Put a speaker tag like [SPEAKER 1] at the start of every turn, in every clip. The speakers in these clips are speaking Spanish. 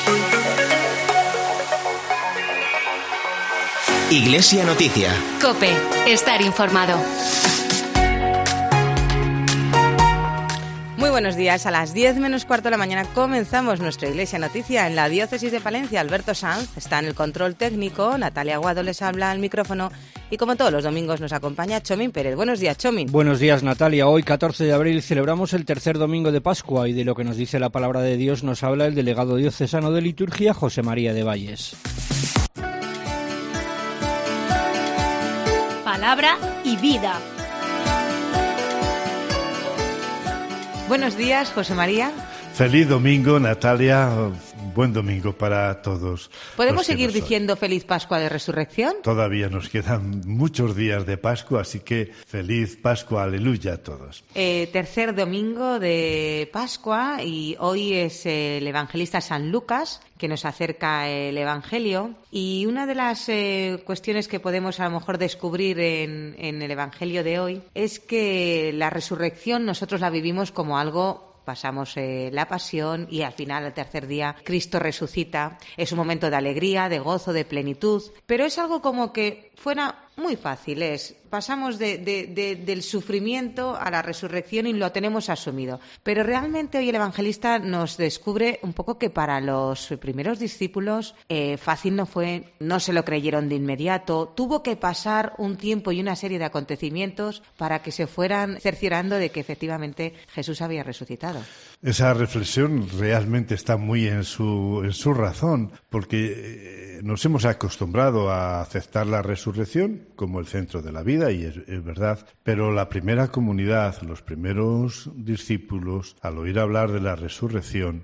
[SPEAKER 1] Iglesia Noticia.
[SPEAKER 2] COPE. Estar informado.
[SPEAKER 3] Muy buenos días. A las 10 menos cuarto de la mañana comenzamos nuestra Iglesia Noticia en la Diócesis de Palencia. Alberto Sanz está en el control técnico, Natalia Aguado les habla al micrófono y como todos los domingos nos acompaña Chomín Pérez. Buenos días, Chomín.
[SPEAKER 4] Buenos días, Natalia. Hoy, 14 de abril, celebramos el tercer domingo de Pascua y de lo que nos dice la palabra de Dios nos habla el delegado diocesano de liturgia, José María de Valles.
[SPEAKER 2] Palabra y vida.
[SPEAKER 3] Buenos días, José María.
[SPEAKER 5] Feliz domingo, Natalia. Buen domingo para todos.
[SPEAKER 3] ¿Podemos seguir diciendo feliz Pascua de Resurrección?
[SPEAKER 5] Todavía nos quedan muchos días de Pascua, así que feliz Pascua, aleluya a todos.
[SPEAKER 3] Tercer domingo de Pascua y hoy es el evangelista San Lucas que nos acerca el Evangelio. Y una de las cuestiones que podemos a lo mejor descubrir en el Evangelio de hoy es que la resurrección nosotros la vivimos como algo... Pasamos la pasión y al final, al tercer día, Cristo resucita. Es un momento de alegría, de gozo, de plenitud, pero es algo como que fuera muy fácil. Pasamos del sufrimiento a la resurrección y lo tenemos asumido. Pero realmente hoy el evangelista nos descubre un poco que para los primeros discípulos fácil no fue, no se lo creyeron de inmediato. Tuvo que pasar un tiempo y una serie de acontecimientos para que se fueran cerciorando de que efectivamente Jesús había resucitado.
[SPEAKER 5] Esa reflexión realmente está muy en su razón, porque nos hemos acostumbrado a aceptar la resurrección como el centro de la vida, y es verdad, pero la primera comunidad, los primeros discípulos, al oír hablar de la resurrección,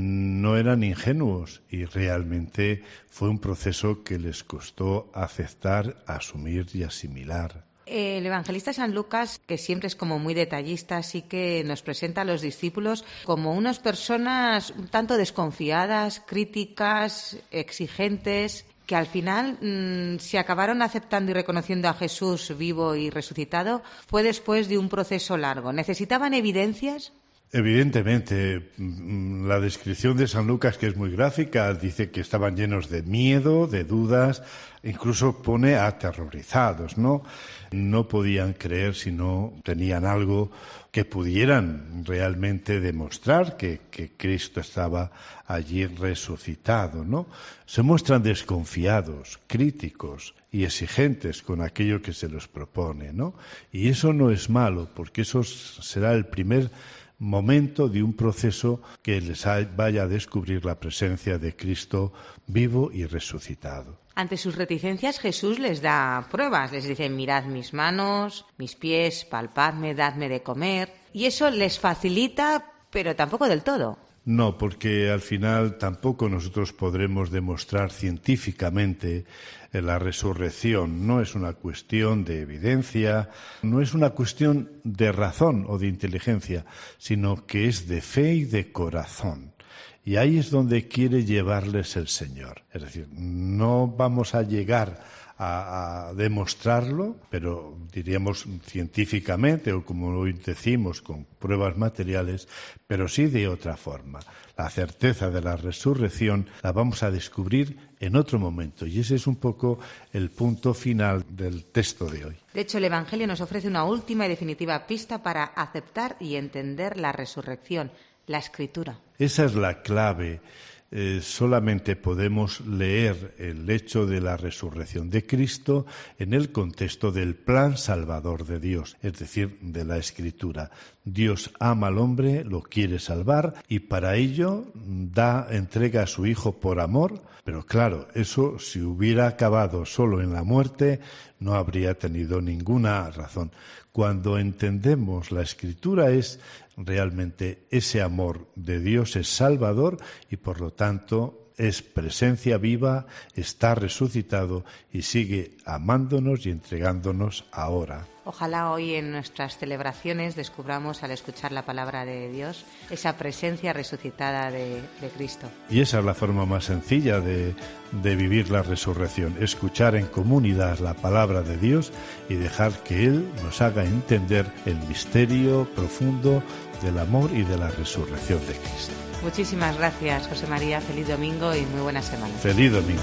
[SPEAKER 5] no eran ingenuos y realmente fue un proceso que les costó aceptar, asumir y asimilar.
[SPEAKER 3] El evangelista San Lucas, que siempre es como muy detallista, sí que nos presenta a los discípulos como unas personas un tanto desconfiadas, críticas, exigentes, que al final se acabaron aceptando y reconociendo a Jesús vivo y resucitado, fue después de un proceso largo. ¿Necesitaban evidencias?
[SPEAKER 5] Evidentemente, la descripción de San Lucas, que es muy gráfica, dice que estaban llenos de miedo, de dudas, incluso pone aterrorizados, ¿no? No podían creer si no tenían algo que pudieran realmente demostrar que Cristo estaba allí resucitado, ¿no? Se muestran desconfiados, críticos y exigentes con aquello que se les propone, ¿no? Y eso no es malo, porque eso será el primer momento de un proceso que les vaya a descubrir la presencia de Cristo vivo y resucitado.
[SPEAKER 3] Ante sus reticencias, Jesús les da pruebas. Les dice, mirad mis manos, mis pies, palpadme, dadme de comer. Y eso les facilita, pero tampoco del todo.
[SPEAKER 5] No, porque al final tampoco nosotros podremos demostrar científicamente la resurrección. No es una cuestión de evidencia, no es una cuestión de razón o de inteligencia, sino que es de fe y de corazón. Y ahí es donde quiere llevarles el Señor. Es decir, no vamos a llegar a demostrarlo, pero diríamos científicamente o como lo decimos con pruebas materiales, pero sí de otra forma. La certeza de la resurrección la vamos a descubrir en otro momento y ese es un poco el punto final del texto de hoy.
[SPEAKER 3] De hecho, el Evangelio nos ofrece una última y definitiva pista para aceptar y entender la resurrección, la Escritura.
[SPEAKER 5] Esa es la clave. Solamente podemos leer el hecho de la resurrección de Cristo en el contexto del plan salvador de Dios, es decir, de la Escritura. Dios ama al hombre, lo quiere salvar y para ello entrega a su Hijo por amor, pero claro, eso si hubiera acabado solo en la muerte no habría tenido ninguna razón. Cuando entendemos la Escritura es realmente ese amor de Dios es salvador y por lo tanto es presencia viva, está resucitado y sigue amándonos y entregándonos ahora.
[SPEAKER 3] Ojalá hoy en nuestras celebraciones descubramos al escuchar la palabra de Dios esa presencia resucitada de Cristo.
[SPEAKER 5] Y esa es la forma más sencilla de vivir la resurrección, escuchar en comunidad la palabra de Dios y dejar que Él nos haga entender el misterio profundo del amor y de la resurrección de Cristo.
[SPEAKER 3] Muchísimas gracias, José María. Feliz domingo y muy buena semana.
[SPEAKER 5] Feliz domingo.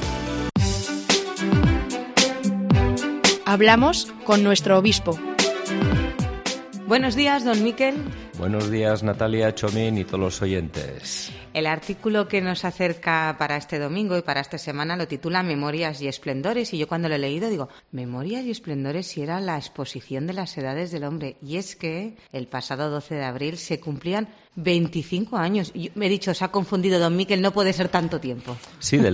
[SPEAKER 6] Hablamos con nuestro obispo.
[SPEAKER 3] Buenos días, don Miquel.
[SPEAKER 7] Buenos días, Natalia, Chomín y todos los oyentes.
[SPEAKER 3] El artículo que nos acerca para este domingo y para esta semana lo titula Memorias y Esplendores, y yo cuando lo he leído digo, Memorias y Esplendores, si era la exposición de las edades del hombre. Y es que el pasado 12 de abril se cumplían 25 años. Y me he dicho, se ha confundido don Miquel, no puede ser tanto tiempo.
[SPEAKER 7] Sí, del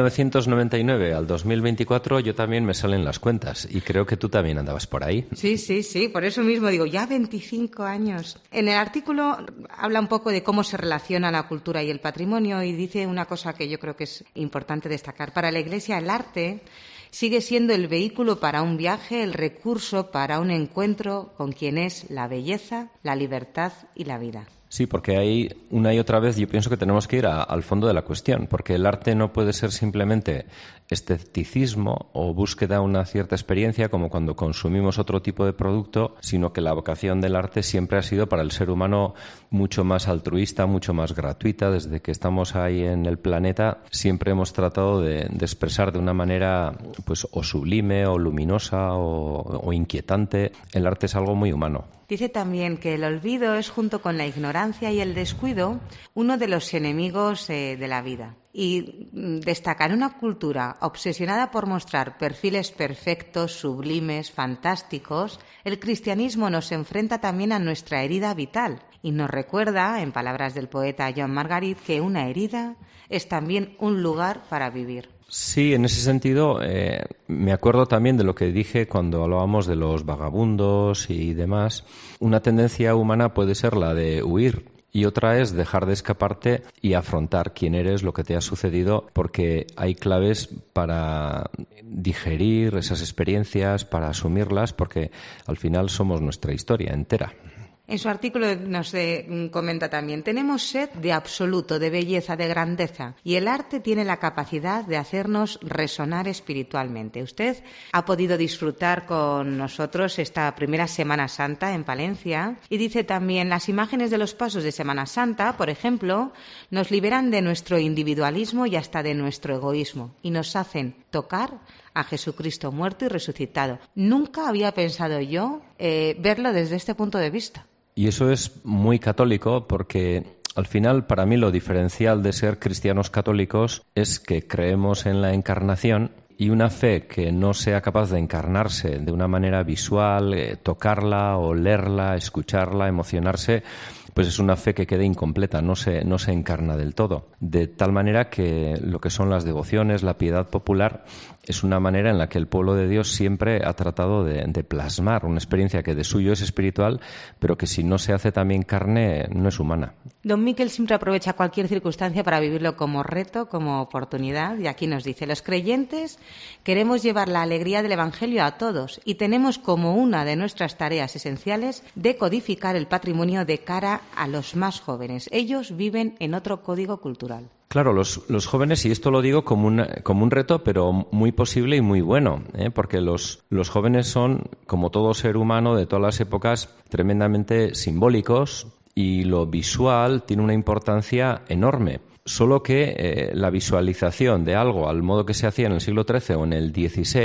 [SPEAKER 7] 1999 al 2024 yo también me salen las cuentas y creo que tú también andabas por ahí.
[SPEAKER 3] Sí, por eso mismo digo, ya 25 años. En el artículo habla un poco de cómo se relaciona la cultura y el patrimonio y dice una cosa que yo creo que es importante destacar. Para la Iglesia el arte sigue siendo el vehículo para un viaje, el recurso para un encuentro con quien es la belleza, la libertad y la vida.
[SPEAKER 7] Sí, porque ahí una y otra vez yo pienso que tenemos que ir al fondo de la cuestión, porque el arte no puede ser simplemente esteticismo o búsqueda de una cierta experiencia como cuando consumimos otro tipo de producto, sino que la vocación del arte siempre ha sido para el ser humano mucho más altruista, mucho más gratuita. Desde que estamos ahí en el planeta siempre hemos tratado de expresar de una manera pues o sublime o luminosa o inquietante. El arte es algo muy humano.
[SPEAKER 3] Dice también que el olvido es, junto con la ignorancia y el descuido, uno de los enemigos de la vida. Y destacar una cultura obsesionada por mostrar perfiles perfectos, sublimes, fantásticos, el cristianismo nos enfrenta también a nuestra herida vital y nos recuerda, en palabras del poeta Joan Margarit, que una herida es también un lugar para vivir.
[SPEAKER 7] Sí, en ese sentido me acuerdo también de lo que dije cuando hablábamos de los vagabundos y demás. Una tendencia humana puede ser la de huir y otra es dejar de escaparte y afrontar quién eres, lo que te ha sucedido, porque hay claves para digerir esas experiencias, para asumirlas, porque al final somos nuestra historia entera.
[SPEAKER 3] En su artículo nos comenta también, tenemos sed de absoluto, de belleza, de grandeza, y el arte tiene la capacidad de hacernos resonar espiritualmente. Usted ha podido disfrutar con nosotros esta primera Semana Santa en Palencia y dice también, las imágenes de los pasos de Semana Santa, por ejemplo, nos liberan de nuestro individualismo y hasta de nuestro egoísmo y nos hacen tocar a Jesucristo muerto y resucitado. Nunca había pensado yo verlo desde este punto de vista.
[SPEAKER 7] Y eso es muy católico porque al final para mí lo diferencial de ser cristianos católicos es que creemos en la encarnación y una fe que no sea capaz de encarnarse de una manera visual, tocarla, olerla, escucharla, emocionarse, pues es una fe que queda incompleta, no se encarna del todo. De tal manera que lo que son las devociones, la piedad popular, es una manera en la que el pueblo de Dios siempre ha tratado de plasmar una experiencia que de suyo es espiritual, pero que si no se hace también carne, no es humana.
[SPEAKER 3] Don Miquel siempre aprovecha cualquier circunstancia para vivirlo como reto, como oportunidad, y aquí nos dice, los creyentes queremos llevar la alegría del Evangelio a todos y tenemos como una de nuestras tareas esenciales decodificar el patrimonio de cara a los más jóvenes. Ellos viven en otro código cultural.
[SPEAKER 7] Claro, los jóvenes, y esto lo digo como un reto, pero muy posible y muy bueno, porque los jóvenes son, como todo ser humano de todas las épocas, tremendamente simbólicos y lo visual tiene una importancia enorme. Solo que la visualización de algo al modo que se hacía en el siglo XIII o en el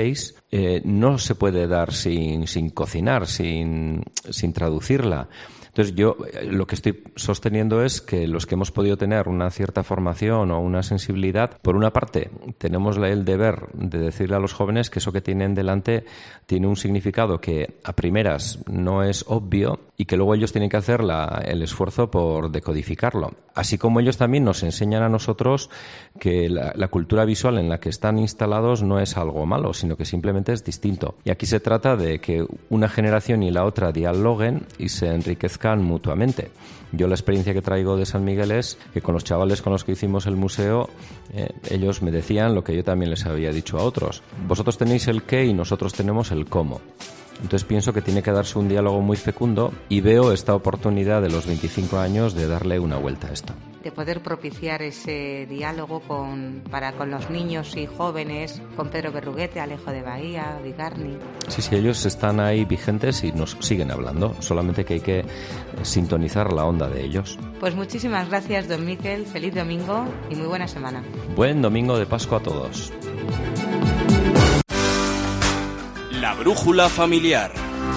[SPEAKER 7] XVI no se puede dar sin cocinar, sin traducirla. Entonces yo lo que estoy sosteniendo es que los que hemos podido tener una cierta formación o una sensibilidad, por una parte tenemos el deber de decirle a los jóvenes que eso que tienen delante tiene un significado que a primeras no es obvio y que luego ellos tienen que hacer el esfuerzo por decodificarlo. Así como ellos también nos enseñan a nosotros que la cultura visual en la que están instalados no es algo malo, sino que simplemente es distinto. Y aquí se trata de que una generación y la otra dialoguen y se enriquezcan mutuamente. Yo la experiencia que traigo de San Miguel es que con los chavales con los que hicimos el museo, ellos me decían lo que yo también les había dicho a otros. Vosotros tenéis el qué y nosotros tenemos el cómo. Entonces pienso que tiene que darse un diálogo muy fecundo y veo esta oportunidad de los 25 años de darle una vuelta a esto.
[SPEAKER 3] De poder propiciar ese diálogo con los niños y jóvenes, con Pedro Berruguete, Alejo de Bahía, Vigarni.
[SPEAKER 7] Sí, ellos están ahí vigentes y nos siguen hablando, solamente que hay que sintonizar la onda de ellos.
[SPEAKER 3] Pues muchísimas gracias, don Miquel, feliz domingo y muy buena semana.
[SPEAKER 7] Buen domingo de Pascua a todos.
[SPEAKER 1] La brújula familiar.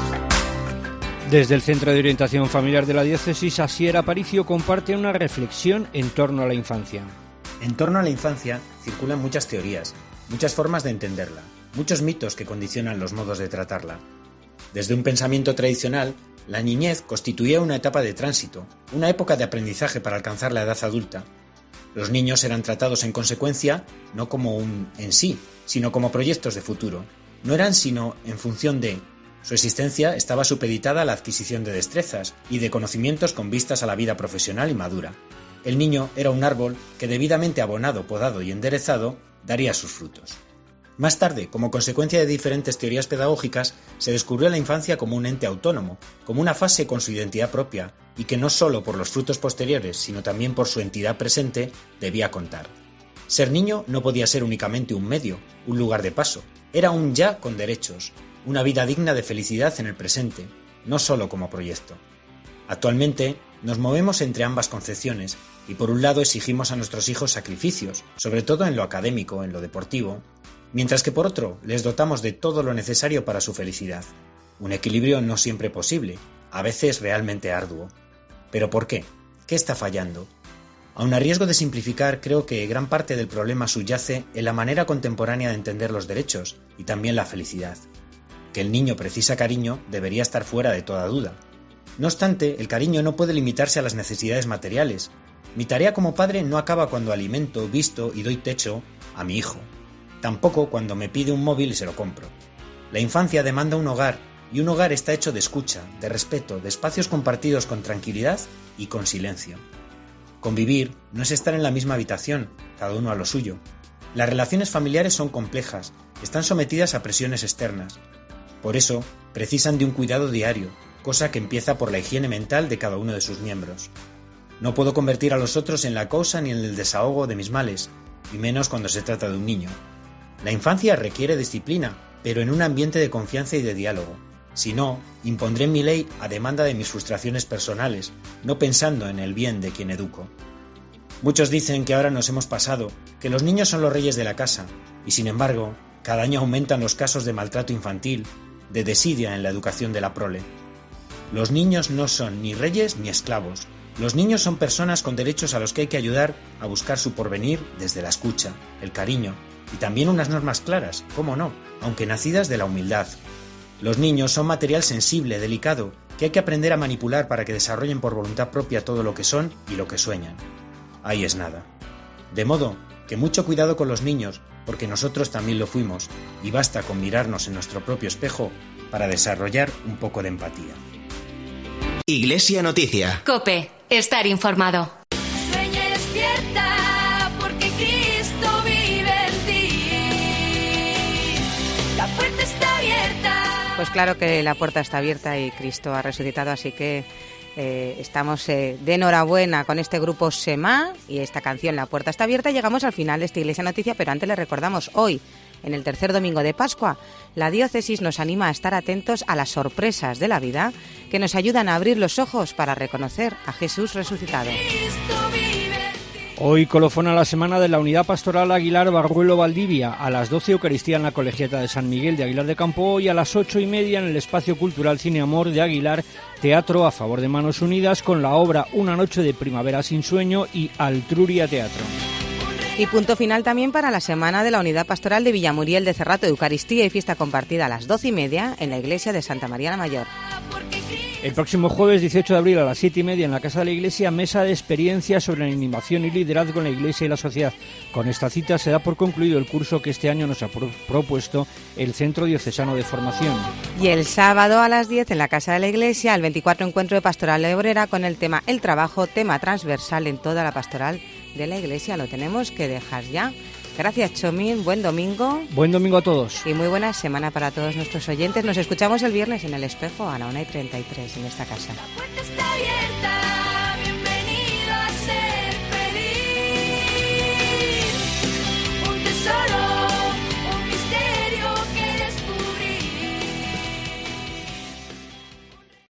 [SPEAKER 4] Desde el Centro de Orientación Familiar de la Diócesis, Asier Aparicio comparte una reflexión en torno a la infancia.
[SPEAKER 8] En torno a la infancia circulan muchas teorías, muchas formas de entenderla, muchos mitos que condicionan los modos de tratarla. Desde un pensamiento tradicional, la niñez constituía una etapa de tránsito, una época de aprendizaje para alcanzar la edad adulta. Los niños eran tratados en consecuencia no como un en sí, sino como proyectos de futuro. No eran sino en función de... Su existencia estaba supeditada a la adquisición de destrezas y de conocimientos con vistas a la vida profesional y madura. El niño era un árbol que, debidamente abonado, podado y enderezado, daría sus frutos. Más tarde, como consecuencia de diferentes teorías pedagógicas, se descubrió la infancia como un ente autónomo, como una fase con su identidad propia, y que no solo por los frutos posteriores, sino también por su entidad presente, debía contar. Ser niño no podía ser únicamente un medio, un lugar de paso, era un ya con derechos, una vida digna de felicidad en el presente, no solo como proyecto. Actualmente nos movemos entre ambas concepciones y por un lado exigimos a nuestros hijos sacrificios, sobre todo en lo académico, en lo deportivo, mientras que por otro les dotamos de todo lo necesario para su felicidad. Un equilibrio no siempre posible, a veces realmente arduo. ¿Pero por qué? ¿Qué está fallando? Aun a riesgo de simplificar, creo que gran parte del problema subyace en la manera contemporánea de entender los derechos y también la felicidad. Que el niño precisa cariño debería estar fuera de toda duda. No obstante, el cariño no puede limitarse a las necesidades materiales. Mi tarea como padre no acaba cuando alimento, visto y doy techo a mi hijo. Tampoco cuando me pide un móvil y se lo compro. La infancia demanda un hogar, y un hogar está hecho de escucha, de respeto, de espacios compartidos con tranquilidad y con silencio. Convivir no es estar en la misma habitación, cada uno a lo suyo. Las relaciones familiares son complejas, están sometidas a presiones externas. Por eso, precisan de un cuidado diario, cosa que empieza por la higiene mental de cada uno de sus miembros. No puedo convertir a los otros en la causa ni en el desahogo de mis males, y menos cuando se trata de un niño. La infancia requiere disciplina, pero en un ambiente de confianza y de diálogo. Si no, impondré mi ley a demanda de mis frustraciones personales, no pensando en el bien de quien educo. Muchos dicen que ahora nos hemos pasado, que los niños son los reyes de la casa, y sin embargo, cada año aumentan los casos de maltrato infantil, de desidia en la educación de la prole. Los niños no son ni reyes ni esclavos. Los niños son personas con derechos a los que hay que ayudar a buscar su porvenir desde la escucha, el cariño y también unas normas claras, cómo no, aunque nacidas de la humildad. Los niños son material sensible, delicado, que hay que aprender a manipular para que desarrollen por voluntad propia todo lo que son y lo que sueñan. Ahí es nada. De modo que mucho cuidado con los niños, porque nosotros también lo fuimos, y basta con mirarnos en nuestro propio espejo para desarrollar un poco de empatía.
[SPEAKER 1] Iglesia Noticia.
[SPEAKER 2] COPE, estar informado.
[SPEAKER 9] Sueña y despierta, porque Cristo vive en ti. La puerta está abierta.
[SPEAKER 3] Pues claro que la puerta está abierta y Cristo ha resucitado, así que estamos de enhorabuena con este grupo Semá y esta canción La puerta está abierta. Llegamos al final de esta Iglesia Noticia, pero antes les recordamos, hoy, en el tercer domingo de Pascua, la diócesis nos anima a estar atentos a las sorpresas de la vida que nos ayudan a abrir los ojos para reconocer a Jesús resucitado.
[SPEAKER 4] Hoy colofona la semana de la Unidad Pastoral Aguilar Barruelo Valdivia. A las 12 Eucaristía en la Colegiata de San Miguel de Aguilar de Campo y a las 8:30 en el Espacio Cultural Cine Amor de Aguilar, teatro a favor de Manos Unidas con la obra Una noche de primavera sin sueño y Altruria Teatro.
[SPEAKER 3] Y punto final también para la semana de la Unidad Pastoral de Villamuriel de Cerrato, Eucaristía y fiesta compartida a las 12:30 en la iglesia de Santa María la Mayor.
[SPEAKER 4] El próximo jueves 18 de abril a las 7:30 en la Casa de la Iglesia, mesa de experiencias sobre animación y liderazgo en la Iglesia y la sociedad. Con esta cita se da por concluido el curso que este año nos ha propuesto el Centro Diocesano de Formación.
[SPEAKER 3] Y el sábado a las 10 en la Casa de la Iglesia, el 24 Encuentro de Pastoral de Obrera con el tema El trabajo, tema transversal en toda la pastoral de la Iglesia. Lo tenemos que dejar ya. Gracias, Chomín. Buen domingo.
[SPEAKER 4] Buen domingo a todos.
[SPEAKER 3] Y muy buena semana para todos nuestros oyentes. Nos escuchamos el viernes en El Espejo a la 1:33 en esta casa.
[SPEAKER 9] La puerta está abierta.